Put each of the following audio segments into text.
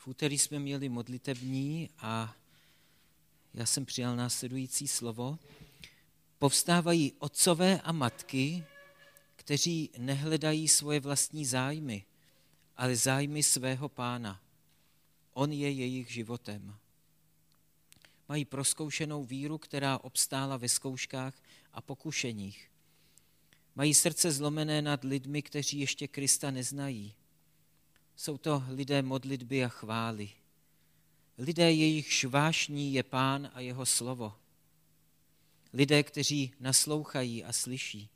V úterý jsme měli modlitební a já jsem přijal následující slovo. Povstávají otcové a matky, kteří nehledají svoje vlastní zájmy, ale zájmy svého Pána. On je jejich životem. Mají prozkoušenou víru, která obstála ve zkouškách a pokušeních. Mají srdce zlomené nad lidmi, kteří ještě Krista neznají. Jsou to lidé modlitby a chvály. Lidé, jejichž vášní je Pán a jeho slovo. Lidé, kteří naslouchají a slyší.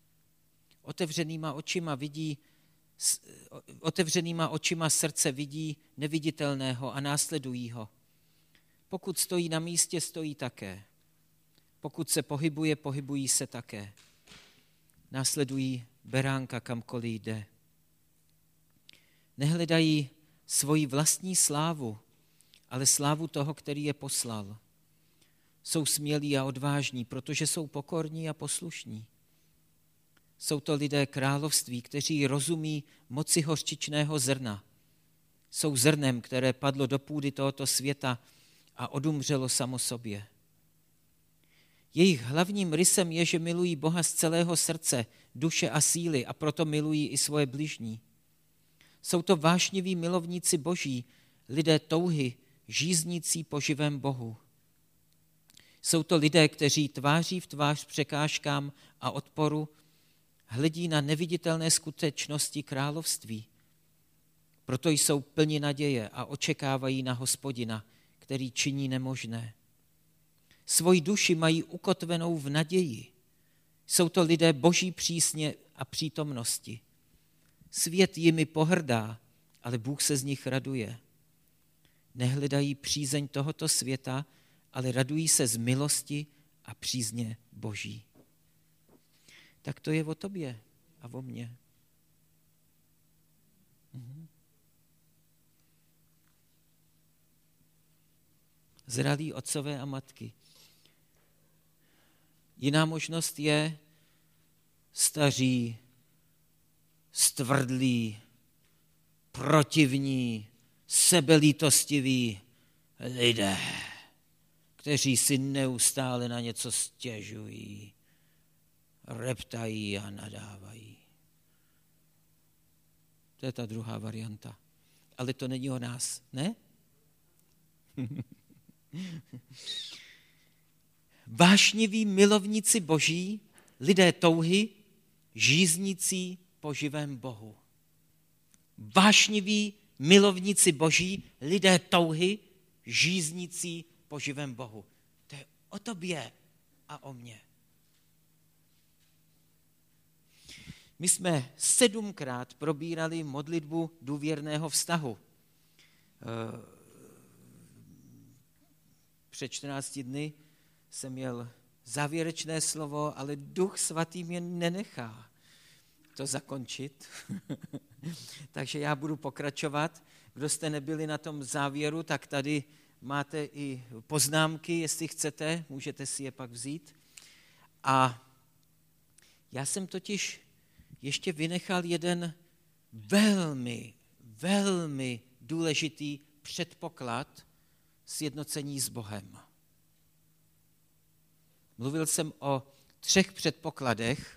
Otevřenýma očima srdce vidí neviditelného a následují ho. Pokud stojí na místě, stojí také. Pokud se pohybuje, pohybují se také. Následují beránka, kamkoliv jde. Nehledají svoji vlastní slávu, ale slávu toho, který je poslal. Jsou smělí a odvážní, protože jsou pokorní a poslušní. Jsou to lidé království, kteří rozumí moci hořčičného zrna. Jsou zrnem, které padlo do půdy tohoto světa a odumřelo samo sobě. Jejich hlavním rysem je, že milují Boha z celého srdce, duše a síly a proto milují i svoje bližní. Jsou to vášniví milovníci Boží, lidé touhy, žíznící po živém Bohu. Jsou to lidé, kteří tváří v tvář překážkám a odporu hledí na neviditelné skutečnosti království. Proto jsou plni naděje a očekávají na Hospodina, který činí nemožné. Svoji duši mají ukotvenou v naději. Jsou to lidé Boží přísně a přítomnosti. Svět jimi pohrdá, ale Bůh se z nich raduje. Nehledají přízeň tohoto světa, ale radují se z milosti a přízně Boží. Tak to je o tobě a o mně. Zralí otcové a matky. Jiná možnost je staří, stvrdlí, protivní, sebelítostiví lidé, kteří si neustále na něco stěžují, reptají a nadávají. To je ta druhá varianta. Ale to není o nás, ne? Vášniví milovníci Boží, lidé touhy, žíznící po živém Bohu. Vášniví milovníci Boží, lidé touhy, žíznící po živém Bohu. To je o tobě a o mně. My jsme 7krát probírali modlitbu důvěrného vztahu. Před 14 dny jsem měl závěrečné slovo, ale Duch Svatý mě nenechá to zakončit. Takže já budu pokračovat. Kdo jste nebyli na tom závěru, tak tady máte i poznámky, jestli chcete, můžete si je pak vzít. A já jsem totiž ještě vynechal jeden velmi, velmi důležitý předpoklad sjednocení s Bohem. Mluvil jsem o 3 předpokladech,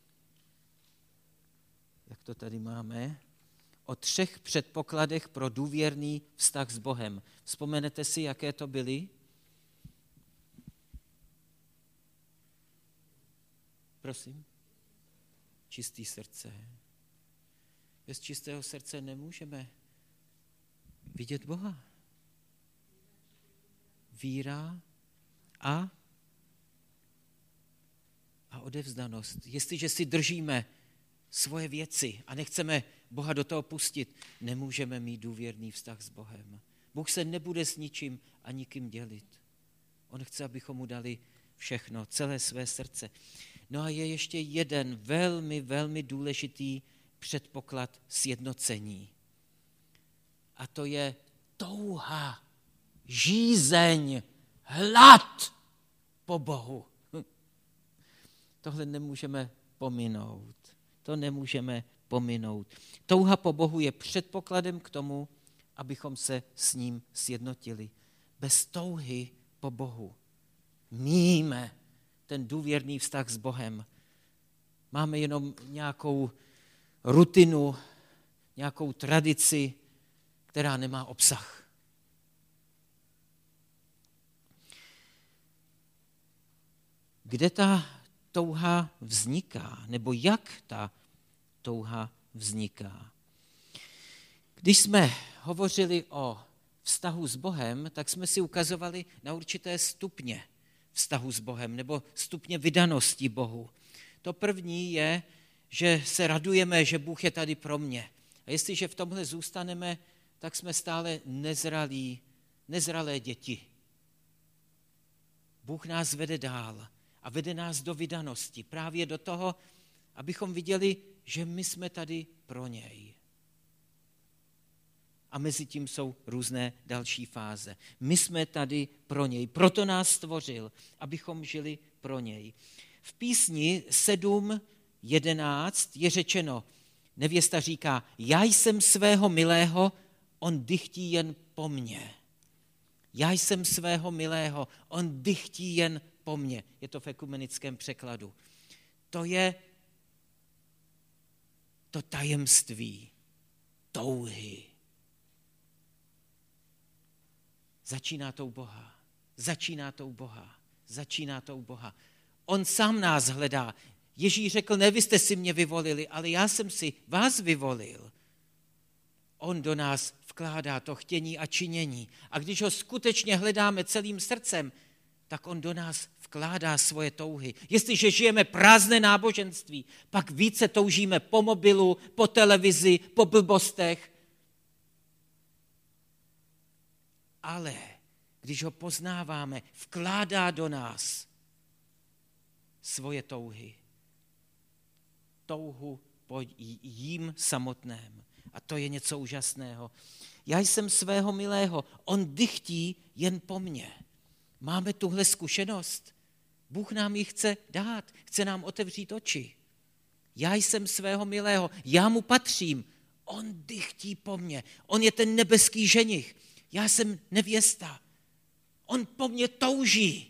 jak to tady máme, o 3 předpokladech pro důvěrný vztah s Bohem. Vzpomenete si, jaké to byly? Prosím? Čistý srdce. Bez čistého srdce nemůžeme vidět Boha. Víra a odevzdanost. Jestliže si držíme svoje věci a nechceme Boha do toho pustit, nemůžeme mít důvěrný vztah s Bohem. Bůh se nebude s ničím a nikým dělit. On chce, abychom mu dali všechno, celé své srdce. No a je ještě jeden velmi, velmi důležitý předpoklad sjednocení. A to je touha, žízeň, hlad po Bohu. Tohle nemůžeme pominout. To nemůžeme pominout. Touha po Bohu je předpokladem k tomu, abychom se s ním sjednotili. Bez touhy po Bohu míjíme ten důvěrný vztah s Bohem. Máme jenom nějakou rutinu, nějakou tradici, která nemá obsah. Kde ta touha vzniká, nebo jak ta touha vzniká? Když jsme hovořili o vztahu s Bohem, tak jsme si ukazovali na určité stupně vztahu s Bohem, nebo stupně vydanosti Bohu. To první je, že se radujeme, že Bůh je tady pro mě. A jestliže v tomhle zůstaneme, tak jsme stále nezralé děti. Bůh nás vede dál a vede nás do vydanosti. Právě do toho, abychom viděli, že my jsme tady pro něj. A mezi tím jsou různé další fáze. My jsme tady pro něj, proto nás stvořil, abychom žili pro něj. V písni 7:11 je řečeno, nevěsta říká, já jsem svého milého, on dychtí jen po mně. Já jsem svého milého, on dychtí jen po mně. Je to v ekumenickém překladu. To je to tajemství touhy. Začíná tou Boha. On sám nás hledá. Ježíš řekl, ne, vy jste si mě vyvolili, ale já jsem si vás vyvolil. On do nás vkládá to chtění a činění. A když ho skutečně hledáme celým srdcem, tak on do nás vkládá svoje touhy. Jestliže žijeme prázdné náboženství, pak více toužíme po mobilu, po televizi, po blbostech. Ale když ho poznáváme, vkládá do nás svoje touhy. Touhu po jím samotném. A to je něco úžasného. Já jsem svého milého, on dychtí jen po mně. Máme tuhle zkušenost. Bůh nám ji chce dát, chce nám otevřít oči. Já jsem svého milého, já mu patřím, on dychtí po mně. On je ten nebeský ženich, já jsem nevěsta. On po mně touží.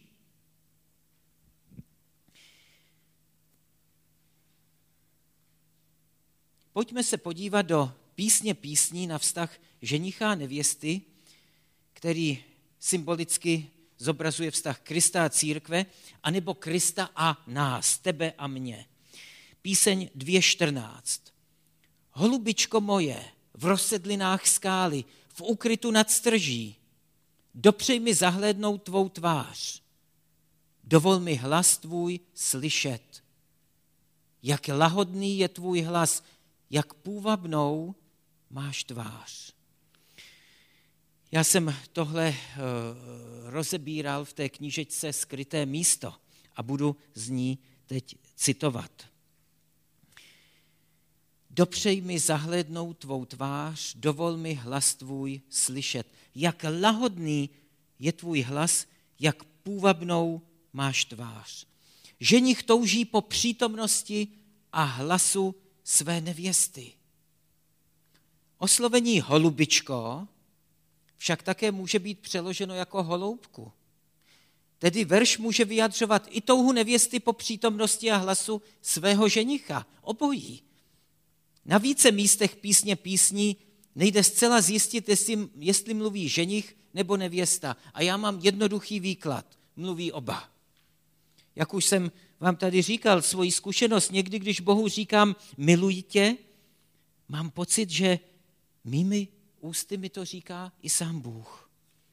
Pojďme se podívat do písně písní na vztah ženicha a nevěsty, který symbolicky zobrazuje vztah Krista a církve, anebo Krista a nás, tebe a mě. Píseň 2:14. Holubičko moje, v rozsedlinách skály, v úkrytu nad strží, dopřej mi zahlédnout tvou tvář, dovol mi hlas tvůj slyšet. Jak lahodný je tvůj hlas, jak půvabnou máš tvář. Já jsem tohle rozebíral v té knížečce Skryté místo a budu z ní teď citovat. Dopřej mi zahlédnout tvou tvář, dovol mi hlas tvůj slyšet. Jak lahodný je tvůj hlas, jak půvabnou máš tvář. Ženich touží po přítomnosti a hlasu své nevěsty. Oslovení holubičko však také může být přeloženo jako holoubku. Tedy verš může vyjadřovat i touhu nevěsty po přítomnosti a hlasu svého ženicha. Obojí. Na více místech písně písní nejde zcela zjistit, jestli mluví ženich nebo nevěsta. A já mám jednoduchý výklad. Mluví oba. Jak už jsem vám tady říkal, svoji zkušenost, někdy, když Bohu říkám miluji tě, mám pocit, že mými ústy mi to říká i sám Bůh.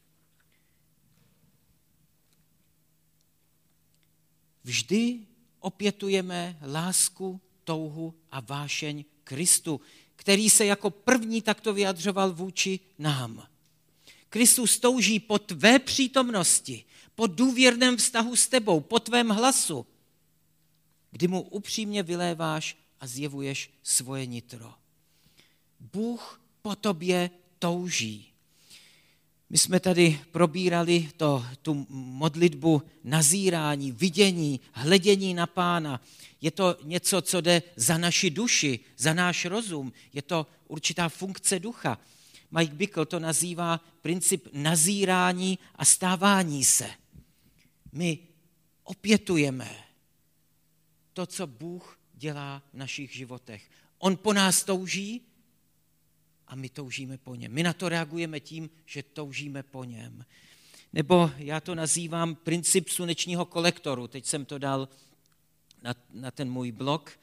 Vždy opětujeme lásku, touhu a vášeň Kristu, který se jako první takto vyjadřoval vůči nám. Kristus touží po tvé přítomnosti, po důvěrném vztahu s tebou, po tvém hlasu, kdy mu upřímně vyléváš a zjevuješ svoje nitro. Bůh po tobě touží. My jsme tady probírali tu modlitbu nazírání, vidění, hledění na Pána. Je to něco, co jde za naši duši, za náš rozum. Je to určitá funkce ducha. Mike Bickle to nazývá princip nazírání a stávání se. My opětujeme to, co Bůh dělá v našich životech. On po nás touží a my toužíme po něm. My na to reagujeme tím, že toužíme po něm. Nebo já to nazývám princip slunečního kolektoru. Teď jsem to dal na ten můj blog.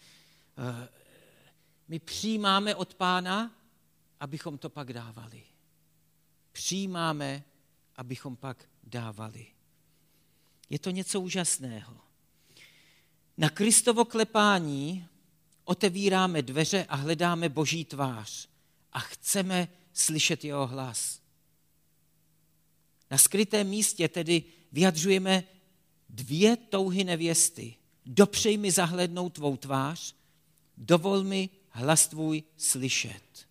My přijímáme od Pána, abychom to pak dávali. Přijímáme, abychom pak dávali. Je to něco úžasného. Na Kristovo klepání otevíráme dveře a hledáme Boží tvář a chceme slyšet jeho hlas. Na skrytém místě tedy vyjadřujeme 2 touhy nevěsty. Dopřej mi zahlédnout tvou tvář, dovol mi hlas tvůj slyšet.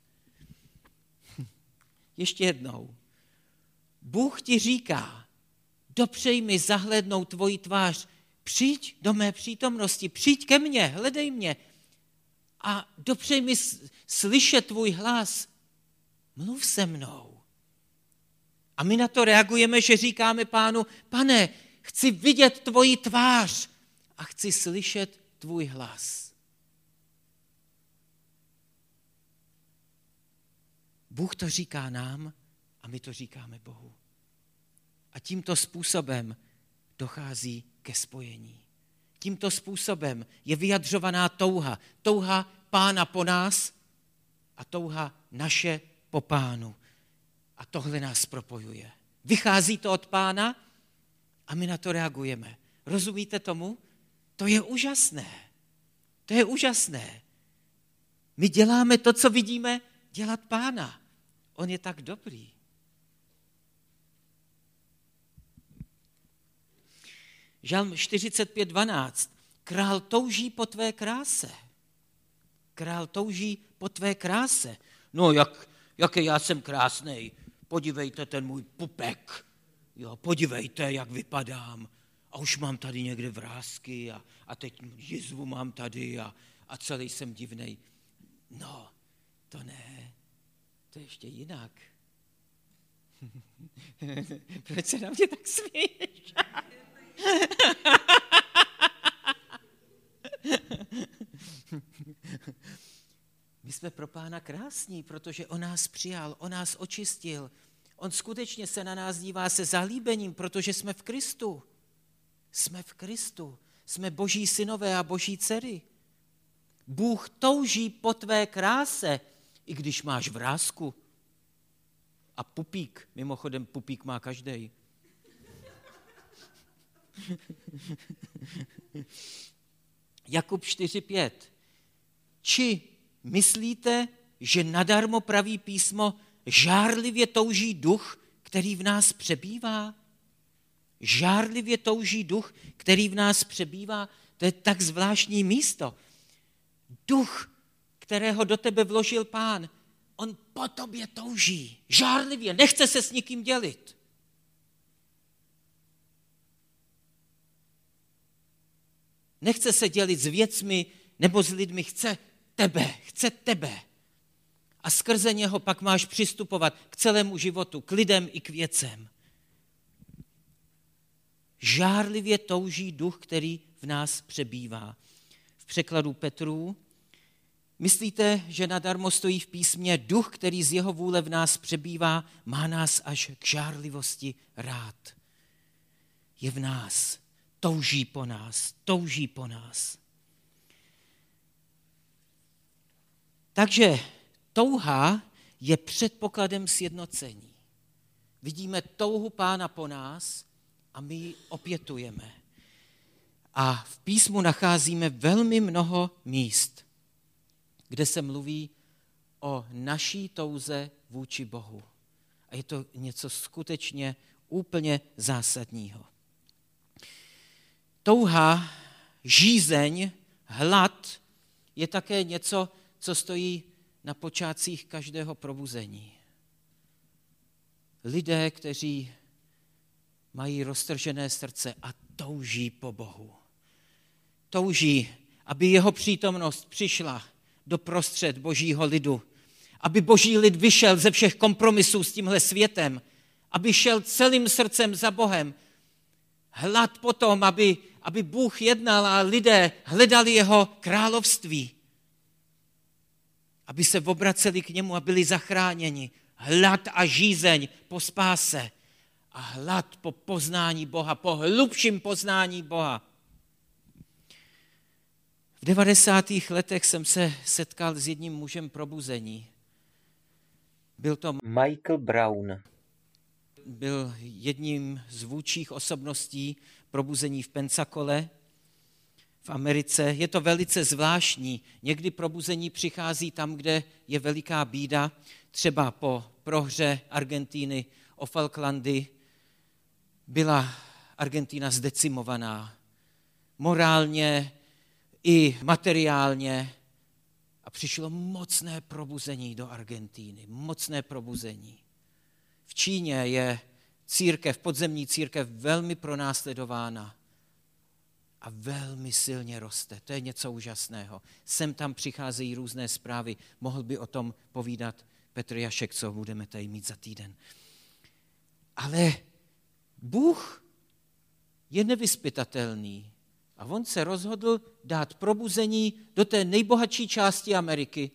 Ještě jednou. Bůh ti říká, dopřej mi zahlédnout tvoji tvář, přijď do mé přítomnosti, přijď ke mně, hledej mě a dopřej mi slyšet tvůj hlas, mluv se mnou. A my na to reagujeme, že říkáme Pánu, Pane, chci vidět tvoji tvář a chci slyšet tvůj hlas. Bůh to říká nám a my to říkáme Bohu. A tímto způsobem dochází ke spojení. Tímto způsobem je vyjadřovaná touha. Touha Pána po nás a touha naše po Pánu. A tohle nás propojuje. Vychází to od Pána a my na to reagujeme. Rozumíte tomu? To je úžasné. To je úžasné. My děláme to, co vidíme dělat Pána. On je tak dobrý. Žalm 45:12. Král touží po tvé kráse. Král touží po tvé kráse. No, jaký já jsem krásnej. Podívejte ten můj pupek. Jo, podívejte, jak vypadám. A už mám tady někde vrásky a teď jizvu mám tady a celý jsem divnej. No, to ne. To je ještě jinak. Proč se na mě tak směješ? My jsme pro Pána krásní, protože on nás přijal, on nás očistil. On skutečně se na nás dívá se zalíbením, protože jsme v Kristu. Jsme v Kristu. Jsme Boží synové a Boží dcery. Bůh touží po tvé kráse, i když máš vrásku. A pupík, mimochodem pupík má každej. Jakub 4:5. Či myslíte, že nadarmo praví písmo, žárlivě touží duch, který v nás přebývá? Žárlivě touží duch, který v nás přebývá. To je tak zvláštní místo. Duch, kterého do tebe vložil Pán, on po tobě touží. Žárlivě, nechce se s nikým dělit. Nechce se dělit s věcmi nebo s lidmi, chce tebe. A skrze něho pak máš přistupovat k celému životu, k lidem i k věcem. Žárlivě touží duch, který v nás přebývá. V překladu Petrů, myslíte, že nadarmo stojí v písmě duch, který z jeho vůle v nás přebývá, má nás až k žárlivosti rád. Je v nás, touží po nás. Takže touha je předpokladem sjednocení. Vidíme touhu Pána po nás a my ji opětujeme. A v písmu nacházíme velmi mnoho míst, kde se mluví o naší touze vůči Bohu. A je to něco skutečně úplně zásadního. Touha, žízeň, hlad je také něco, co stojí na počátcích každého probuzení. Lidé, kteří mají roztržené srdce a touží po Bohu. Touží, aby jeho přítomnost přišla do prostřed Božího lidu, aby boží lid vyšel ze všech kompromisů s tímhle světem, aby šel celým srdcem za Bohem. Hlad potom, aby Bůh jednal a lidé hledali jeho království. Aby se obraceli k němu a byli zachráněni. Hlad a žízeň po spáse a hlad po poznání Boha, po hlubším poznání Boha. V 90. letech jsem se setkal s jedním mužem probuzení. Byl to Michael Brown. Byl jedním z vůdčích osobností probuzení v Pensacole v Americe. Je to velice zvláštní. Někdy probuzení přichází tam, kde je veliká bída, třeba po prohře Argentíny o Falklandy. Byla Argentína zdecimovaná. Morálně i materiálně. A přišlo mocné probuzení do Argentíny. Mocné probuzení. V Číně je církev, podzemní církev velmi pronásledována a velmi silně roste. To je něco úžasného. Sem tam přicházejí různé zprávy. Mohl by o tom povídat Petr Jašek, co budeme tady mít za týden. Ale Bůh je nevyzpytatelný a on se rozhodl dát probuzení do té nejbohatší části Ameriky,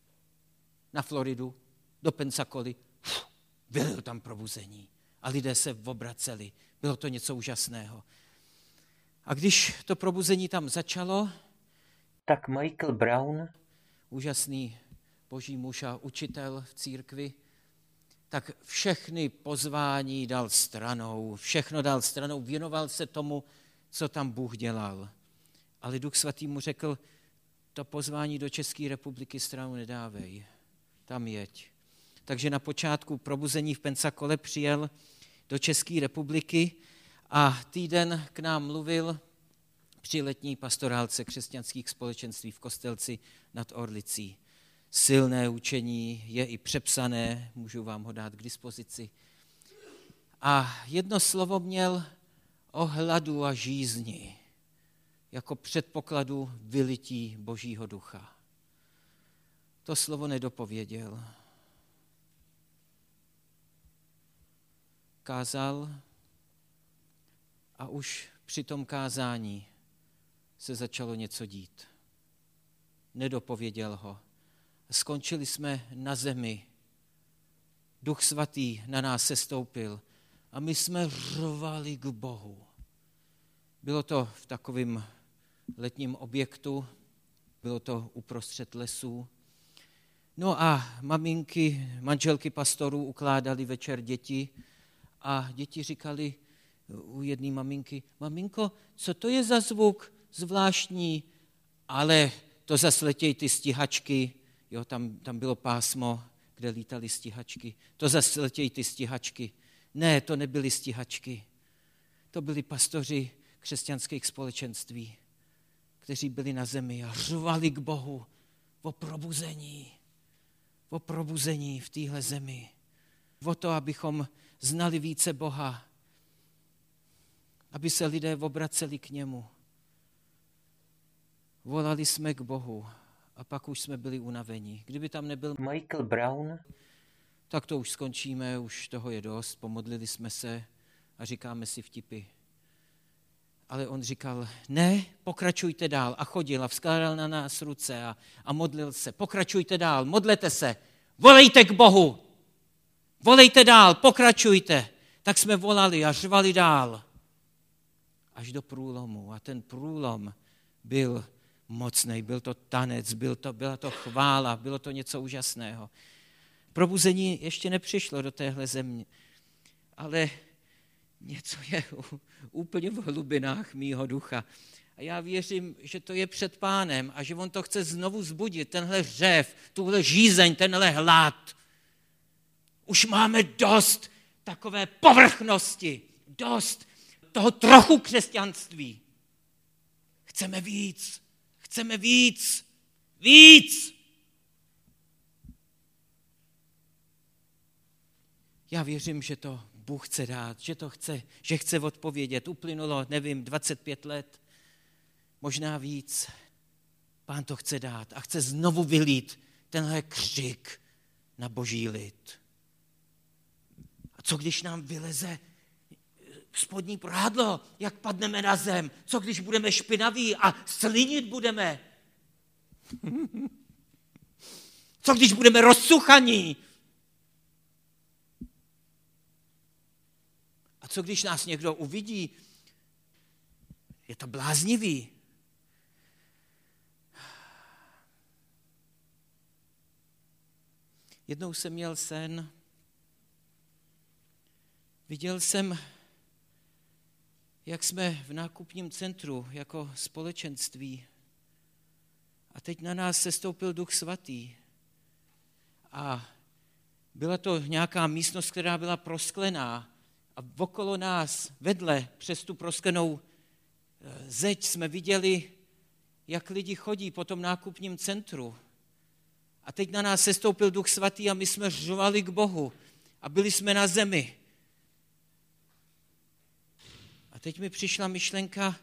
na Floridu, do Pensacoly. Bylo tam probuzení a lidé se obraceli. Bylo to něco úžasného. A když to probuzení tam začalo, tak Michael Brown, úžasný boží muž a učitel v církvi, tak všechny pozvání dal stranou, všechno dal stranou, věnoval se tomu, co tam Bůh dělal. Ale Duch Svatý mu řekl, to pozvání do České republiky stranou nedávej, tam jeď. Takže na počátku probuzení v Pensacole přijel do České republiky a týden k nám mluvil při letní pastorálce křesťanských společenství v Kostelci nad Orlicí. Silné učení, je i přepsané, můžu vám ho dát k dispozici. A jedno slovo měl o hladu a žízni, jako předpokladu vylití Božího ducha. To slovo nedopověděl. Kázal a už při tom kázání se začalo něco dít. Nedopověděl ho. Skončili jsme na zemi. Duch Svatý na nás sestoupil a my jsme řvali k Bohu. Bylo to v takovém letním objektu, bylo to uprostřed lesů. No a maminky, manželky pastorů ukládali večer děti a děti říkali u jedné maminky, maminko, co to je za zvuk zvláštní, ale to zas letěj ty stíhačky, jo, tam bylo pásmo, kde lítaly stíhačky, to zas letěj ty stíhačky. Ne, to nebyly stíhačky, to byli pastoři křesťanských společenství, kteří byli na zemi a řvali k Bohu o probuzení v téhle zemi, o to, abychom znali více Boha, aby se lidé obraceli k němu. Volali jsme k Bohu a pak už jsme byli unavení. Kdyby tam nebyl Michael Brown, tak to už skončíme, už toho je dost, pomodlili jsme se a říkáme si vtipy. Ale on říkal, ne, pokračujte dál a chodil a vzkládal na nás ruce a modlil se. Pokračujte dál, modlete se, volejte k Bohu, volejte dál, pokračujte. Tak jsme volali a řvali dál až do průlomu a ten průlom byl mocný, byl to tanec, byla to chvála, bylo to něco úžasného. Probuzení ještě nepřišlo do téhle země, ale něco je úplně v hlubinách mýho ducha. A já věřím, že to je před Pánem a že on to chce znovu zbudit, tenhle řev, tuhle žízeň, tenhle hlad. Už máme dost takové povrchnosti, dost toho trochu křesťanství. Chceme víc. Já věřím, že to Bůh chce dát, že chce odpovědět. Uplynulo, nevím, 25 let, možná víc. Pán to chce dát a chce znovu vylít tenhle křik na boží lid. A co když nám vyleze spodní prádlo, jak padneme na zem? Co když budeme špinaví a slinit budeme? Co když budeme rozsuchaní? A co když nás někdo uvidí? Je to bláznivý. Jednou jsem měl sen, viděl jsem, jak jsme v nákupním centru jako společenství a teď na nás sestoupil Duch Svatý a byla to nějaká místnost, která byla prosklená a okolo nás, vedle, přes tu prosklenou zeď jsme viděli, jak lidi chodí po tom nákupním centru. A teď na nás sestoupil Duch Svatý a my jsme řvali k Bohu a byli jsme na zemi. A teď mi přišla myšlenka,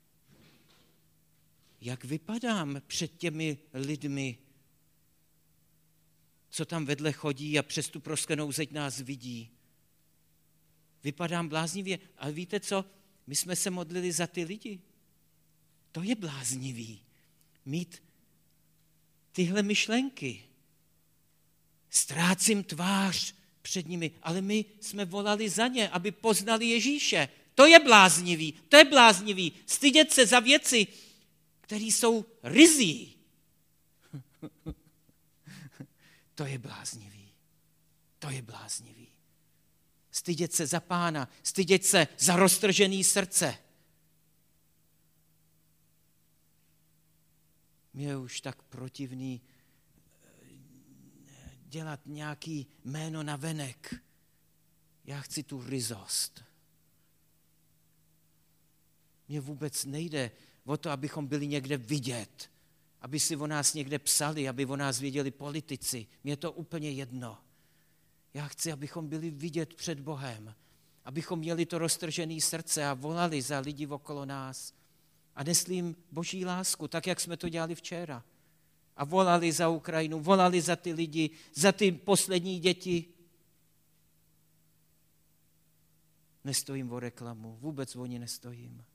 jak vypadám před těmi lidmi, co tam vedle chodí a přes tu prosklenou zeď nás vidí. Vypadám bláznivě. Ale víte co? My jsme se modlili za ty lidi. To je bláznivý. Mít tyhle myšlenky. Ztrácím tvář před nimi, ale my jsme volali za ně, aby poznali Ježíše. To je bláznivý, to je bláznivý. Stydět se za věci, které jsou ryzí. To je bláznivý. To je bláznivý. Stydět se za Pána, stydět se za roztržený srdce. Mně je už tak protivný dělat nějaký jméno na venek. Já chci tu ryzost. Mně vůbec nejde o to, abychom byli někde vidět, aby si o nás někde psali, aby o nás věděli politici. Mně je to úplně jedno. Já chci, abychom byli vidět před Bohem, abychom měli to roztržené srdce a volali za lidi okolo nás a nesli jim boží lásku, tak, jak jsme to dělali včera. A volali za Ukrajinu, volali za ty lidi, za ty poslední děti. Nestojím o reklamu, vůbec o ní nestojím.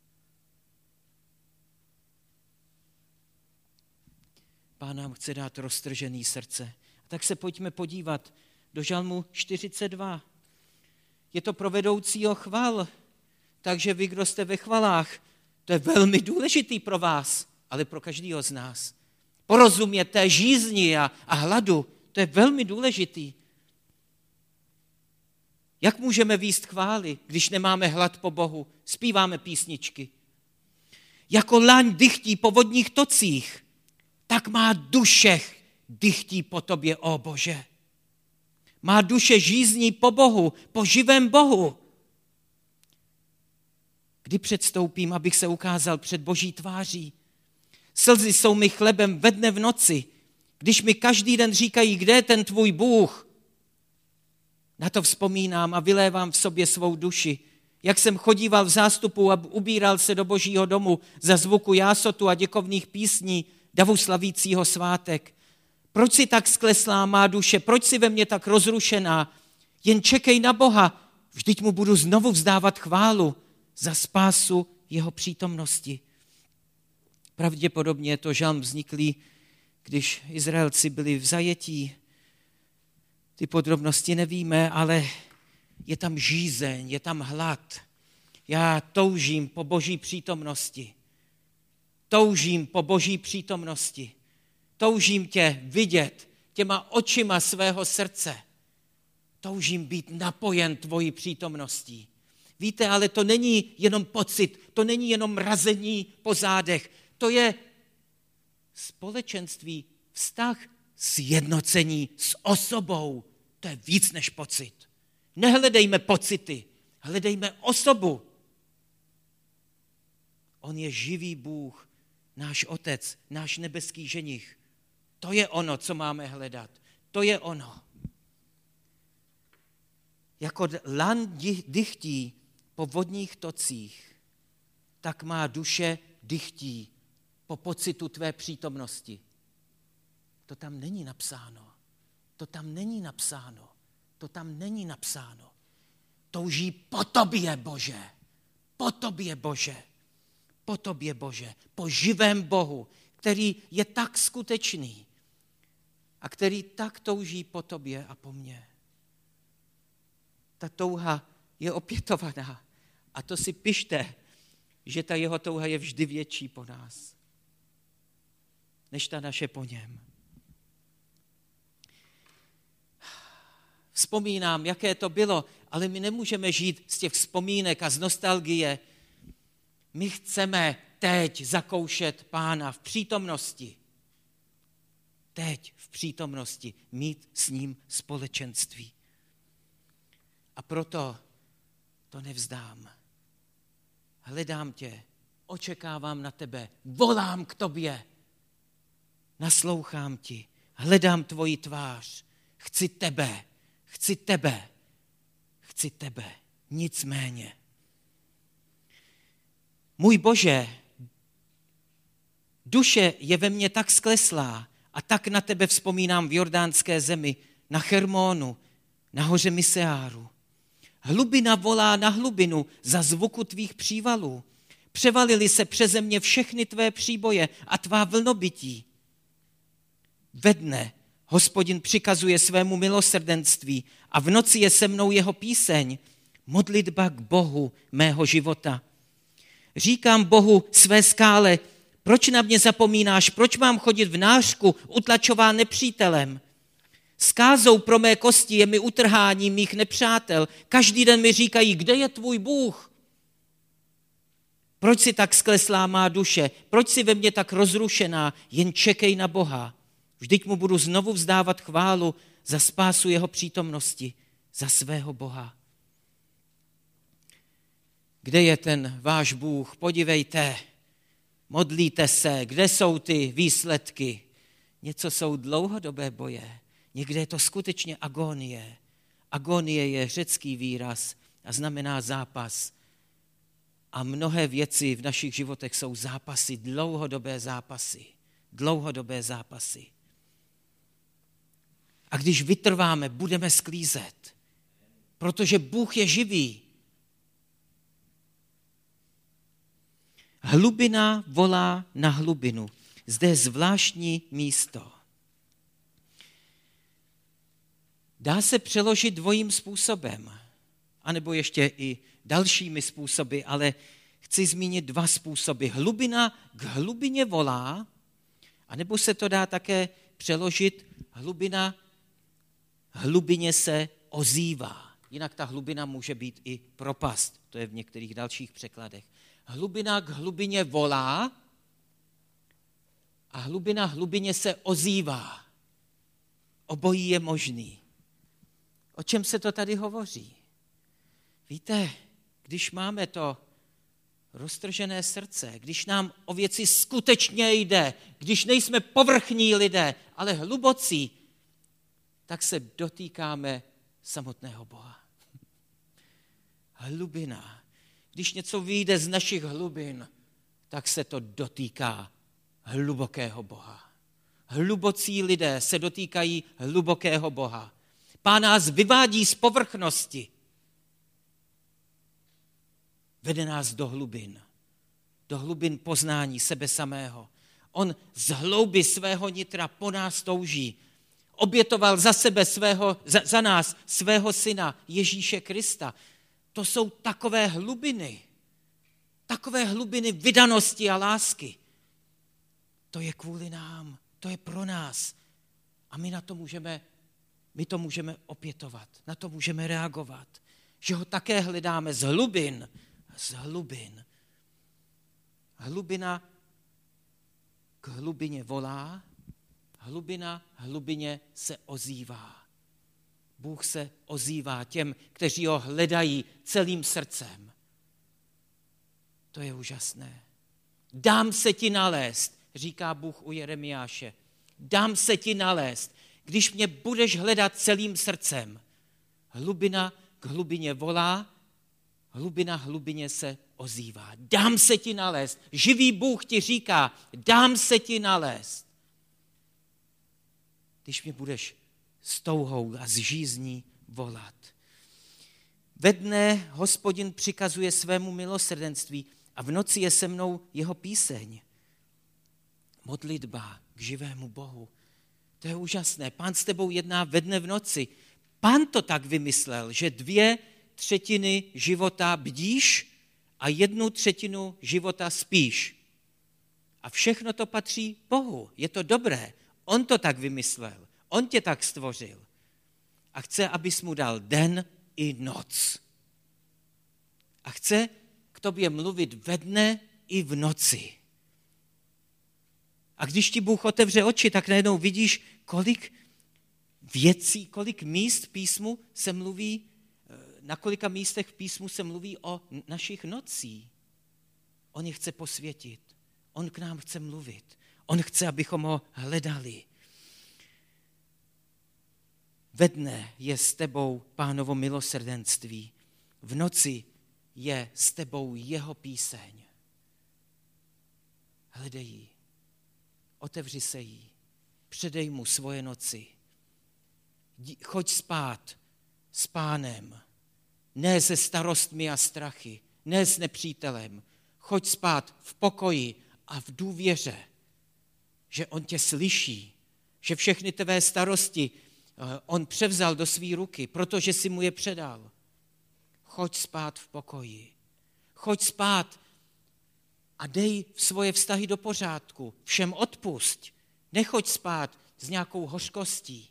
Pán nám chce dát roztržený srdce. Tak se pojďme podívat do Žalmu 42. Je to pro vedoucího chval, takže vy, kdo jste ve chvalách, to je velmi důležitý pro vás, ale pro každého z nás. Porozumět té žízni a hladu, to je velmi důležitý. Jak můžeme vést chvály, když nemáme hlad po Bohu? Zpíváme písničky. Jako laň dychtí po vodních tocích, tak má duše dychtí po tobě, ó Bože. Má duše žízní po Bohu, po živém Bohu. Kdy předstoupím, abych se ukázal před Boží tváří? Slzy jsou mi chlebem ve dne v noci, když mi každý den říkají, kde je ten tvůj Bůh. Na to vzpomínám a vylévám v sobě svou duši. Jak jsem chodíval v zástupu a ubíral se do Božího domu za zvuku jásotu a děkovných písní, davu slavícího svátek. Proč si tak skleslá má duše? Proč si ve mně tak rozrušená? Jen čekej na Boha, vždyť mu budu znovu vzdávat chválu za spásu jeho přítomnosti. Pravděpodobně je to žalm vzniklý, když Izraelci byli v zajetí. Ty podrobnosti nevíme, ale je tam žízeň, je tam hlad. Já toužím po Boží přítomnosti. Toužím po Boží přítomnosti. Toužím tě vidět těma očima svého srdce. Toužím být napojen tvojí přítomností. Víte, ale to není jenom pocit, to není jenom mrazení po zádech. To je společenství, vztah, sjednocení s osobou. To je víc než pocit. Nehledejme pocity, hledejme osobu. On je živý Bůh, náš Otec, náš nebeský ženich. To je ono, co máme hledat. To je ono. Jako lan dychtí po vodních tocích, tak má duše dychtí po pocitu tvé přítomnosti. To tam není napsáno. To tam není napsáno. To tam není napsáno. Touží po tobě, Bože. Po tobě, Bože. Po tobě, Bože. Po živém Bohu, který je tak skutečný a který tak touží po tobě a po mně. Ta touha je opětovaná. A to si pište, že ta jeho touha je vždy větší po nás, než ta naše po něm. Vzpomínám, jaké to bylo, ale my nemůžeme žít z těch vzpomínek a z nostalgie. My chceme teď zakoušet Pána v přítomnosti. Teď v přítomnosti mít s ním společenství. A proto to nevzdám. Hledám tě, očekávám na tebe, volám k tobě, naslouchám ti, hledám tvoji tvář, chci tebe, chci tebe, chci tebe, nic méně. Můj Bože, duše je ve mně tak skleslá a tak na tebe vzpomínám v jordánské zemi, na Hermónu, na hoře Miseáru. Hlubina volá na hlubinu za zvuku tvých přívalů. Převalily se přeze mě všechny tvé příboje a tvá vlnobytí. Ve dne Hospodin přikazuje svému milosrdenství a v noci je se mnou jeho píseň, modlitba k Bohu mého života. Říkám Bohu své skále, proč na mě zapomínáš, proč mám chodit v nářku, utlačován nepřítelem? Skázou pro mé kosti je mi utrhání mých nepřátel. Každý den mi říkají, kde je tvůj Bůh? Proč si tak skleslá má duše? Proč si ve mně tak rozrušená? Jen čekej na Boha. Vždyť mu budu znovu vzdávat chválu za spásu jeho přítomnosti, za svého Boha. Kde je ten váš Bůh? Podívejte, modlíte se, kde jsou ty výsledky? Něco jsou dlouhodobé boje, někde je to skutečně agonie. Agonie je řecký výraz a znamená zápas. A mnohé věci v našich životech jsou zápasy, dlouhodobé zápasy. Dlouhodobé zápasy. A když vytrváme, budeme sklízet, protože Bůh je živý. Hlubina volá na hlubinu. Zde je zvláštní místo. Dá se přeložit dvojím způsobem, anebo ještě i dalšími způsoby, ale chci zmínit dva způsoby. Hlubina k hlubině volá, anebo se to dá také přeložit hlubina hlubině se ozývá. Jinak ta hlubina může být i propast, to je v některých dalších překladech. Hlubina k hlubině volá a hlubina hlubině se ozývá. Obojí je možný. O čem se to tady hovoří? Víte, když máme to roztržené srdce, když nám o věci skutečně jde, když nejsme povrchní lidé, ale hlubocí, tak se dotýkáme samotného Boha. Hlubina. Když něco vyjde z našich hlubin, tak se to dotýká hlubokého Boha. Hlubocí lidé se dotýkají hlubokého Boha. Pán nás vyvádí z povrchnosti. Vede nás do hlubin poznání sebe samého. On z hlouby svého nitra po nás touží. Obětoval za sebe za nás svého syna Ježíše Krista. To jsou takové hlubiny vydanosti a lásky. To je kvůli nám, to je pro nás. A my to můžeme opětovat, na to můžeme reagovat. Že ho také hledáme z hlubin. Hlubina k hlubině volá, hlubina hlubině se ozývá. Bůh se ozývá těm, kteří ho hledají celým srdcem. To je úžasné. Dám se ti nalézt, říká Bůh u Jeremiáše. Dám se ti nalézt, když mě budeš hledat celým srdcem. Hlubina k hlubině volá, hlubina hlubině se ozývá. Dám se ti nalézt. Živý Bůh ti říká, dám se ti nalézt. Když mě budeš s touhou a s žízní volat. Ve dne Hospodin přikazuje svému milosrdenství a v noci je se mnou jeho píseň. Modlitba k živému Bohu. To je úžasné. Pán s tebou jedná ve dne v noci. Pán to tak vymyslel, že 2/3 života bdíš a 1/3 života spíš. A všechno to patří Bohu. Je to dobré. On to tak vymyslel. On tě tak stvořil. A chce, abys mu dal den i noc. A chce k tobě mluvit ve dne i v noci. A když ti Bůh otevře oči, tak najednou vidíš, kolik věcí, kolik míst v písmu se mluví, na kolika místech v písmu se mluví o našich nocích. On je chce posvětit. On k nám chce mluvit. On chce, abychom ho hledali. Ve dne je s tebou Pánovo milosrdenství. V noci je s tebou jeho píseň. Hledej ji. Otevři se jí. Předej mu svoje noci. Choď spát s Pánem. Ne se starostmi a strachy. Ne s nepřítelem. Choď spát v pokoji a v důvěře, že on tě slyší, že všechny tvé starosti on převzal do svý ruky, protože si mu je předal. Choď spát v pokoji. Choď spát a dej svoje vztahy do pořádku. Všem odpusť. Nechoď spát s nějakou hořkostí.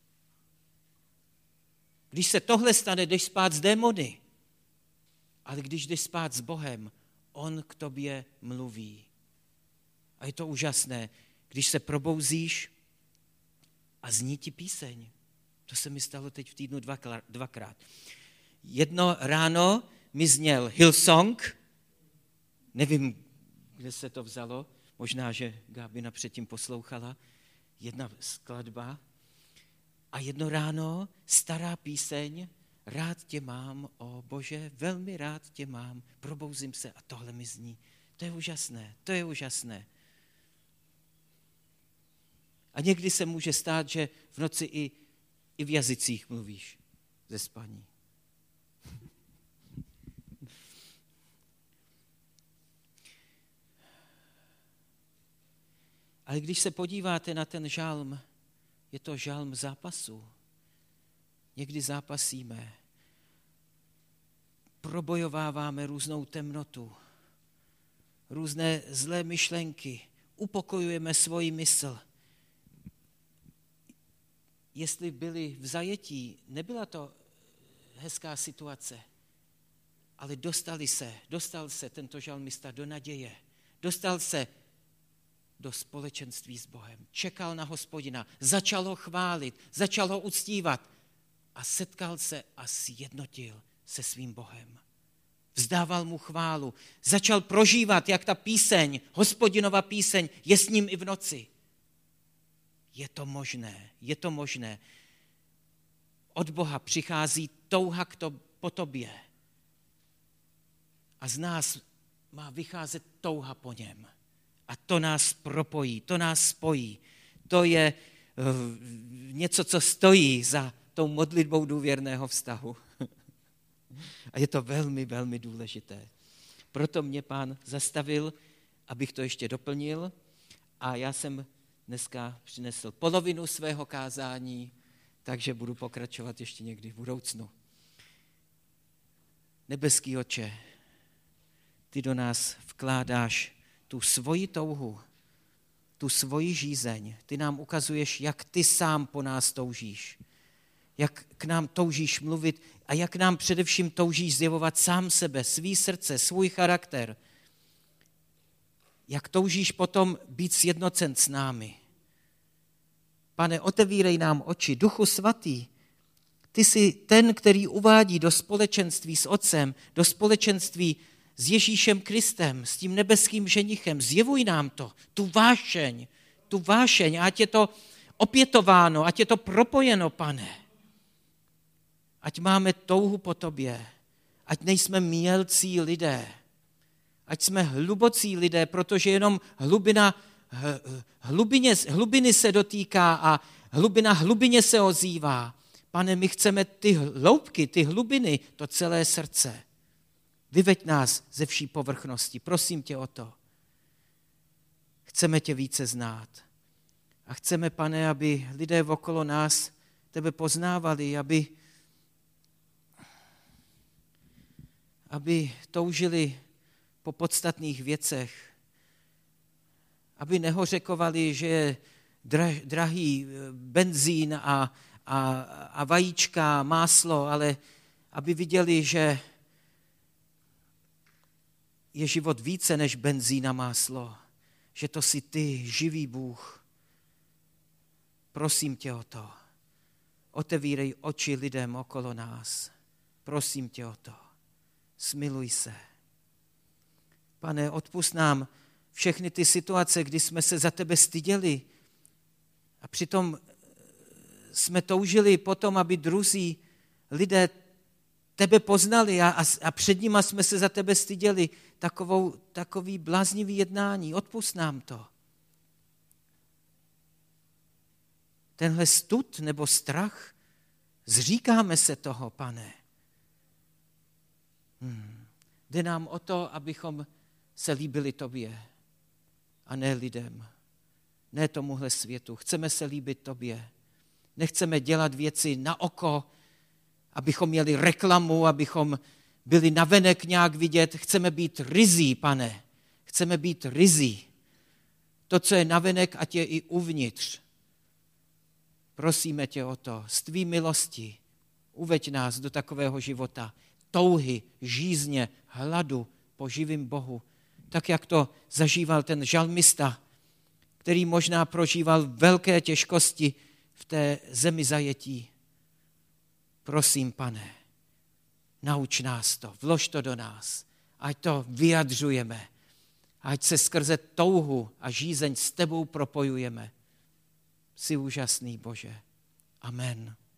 Když se tohle stane, jdeš spát s démony. Ale když jdeš spát s Bohem, on k tobě mluví. A je to úžasné, když se probouzíš a zní ti píseň. To se mi stalo teď v týdnu dvakrát. Jedno ráno mi zněl Hillsong, nevím, kde se to vzalo, možná, že Gábina předtím poslouchala, jedna skladba. A jedno ráno stará píseň, rád tě mám, o Bože, velmi rád tě mám, probouzím se a tohle mi zní. To je úžasné, to je úžasné. A někdy se může stát, že v noci i v jazycích mluvíš ze spaní. Ale když se podíváte na ten žalm, je to žalm zápasu. Někdy zápasíme, probojováváme různou temnotu, různé zlé myšlenky, upokojujeme svoji mysl. Jestli byli v zajetí, nebyla to hezká situace, ale dostal se tento žalmista do naděje, dostal se do společenství s Bohem, čekal na Hospodina, začal ho chválit, začal ho uctívat a setkal se a sjednotil se svým Bohem. Vzdával mu chválu, začal prožívat, jak ta píseň, Hospodinova píseň, je s ním i v noci. Je to možné. Od Boha přichází touha po tobě. A z nás má vycházet touha po něm. A to nás propojí, to nás spojí. To je něco, co stojí za tou modlitbou důvěrného vztahu. A je to velmi, velmi důležité. Proto mě Pán zastavil, abych to ještě doplnil. A já jsem dneska přinesl polovinu svého kázání, takže budu pokračovat ještě někdy v budoucnu. Nebeský Otče, ty do nás vkládáš tu svoji touhu, tu svoji žízeň. Ty nám ukazuješ, jak ty sám po nás toužíš. Jak k nám toužíš mluvit a jak nám především toužíš zjevovat sám sebe, svý srdce, svůj charakter. Jak toužíš potom být sjednocen s námi. Pane, otevírej nám oči. Duchu Svatý, ty jsi ten, který uvádí do společenství s Otcem, do společenství s Ježíšem Kristem, s tím nebeským ženichem. Zjevuj nám to, tu vášeň, ať je to opětováno, ať je to propojeno, Pane. Ať máme touhu po tobě, ať nejsme mělcí lidé, ať jsme hlubocí lidé, protože jenom hlubiny se dotýká a hlubina hlubině se ozývá. Pane, my chceme ty hloubky, ty hlubiny, to celé srdce. Vyveď nás ze vší povrchnosti, prosím tě o to. Chceme tě více znát. A chceme, Pane, aby lidé okolo nás tebe poznávali, aby toužili po podstatných věcech, aby nehořekovali, že je drahý benzín a vajíčka, máslo, ale aby viděli, že je život více než benzín a máslo, že to jsi ty, živý Bůh. Prosím tě o to. Otevírej oči lidem okolo nás. Prosím tě o to. Smiluj se. Pane, odpusť nám všechny ty situace, kdy jsme se za tebe styděli a přitom jsme toužili potom, aby druzí lidé tebe poznali a před nima jsme se za tebe styděli. Takový bláznivý jednání. Odpusť nám to. Tenhle stud nebo strach, zříkáme se toho, Pane. Jde nám o to, abychom se líbili tobě a ne lidem, ne tomuhle světu. Chceme se líbit tobě. Nechceme dělat věci na oko, abychom měli reklamu, abychom byli navenek nějak vidět. Chceme být ryzí, Pane. Chceme být ryzí. To, co je navenek, ať je i uvnitř. Prosíme tě o to. Z tvý milosti uveď nás do takového života. Touhy, žízně, hladu po živým Bohu. Tak, jak to zažíval ten žalmista, který možná prožíval velké těžkosti v té zemi zajetí. Prosím, Pane, nauč nás to, vlož to do nás, ať to vyjadřujeme, ať se skrze touhu a žízeň s tebou propojujeme. Jsi úžasný, Bože. Amen.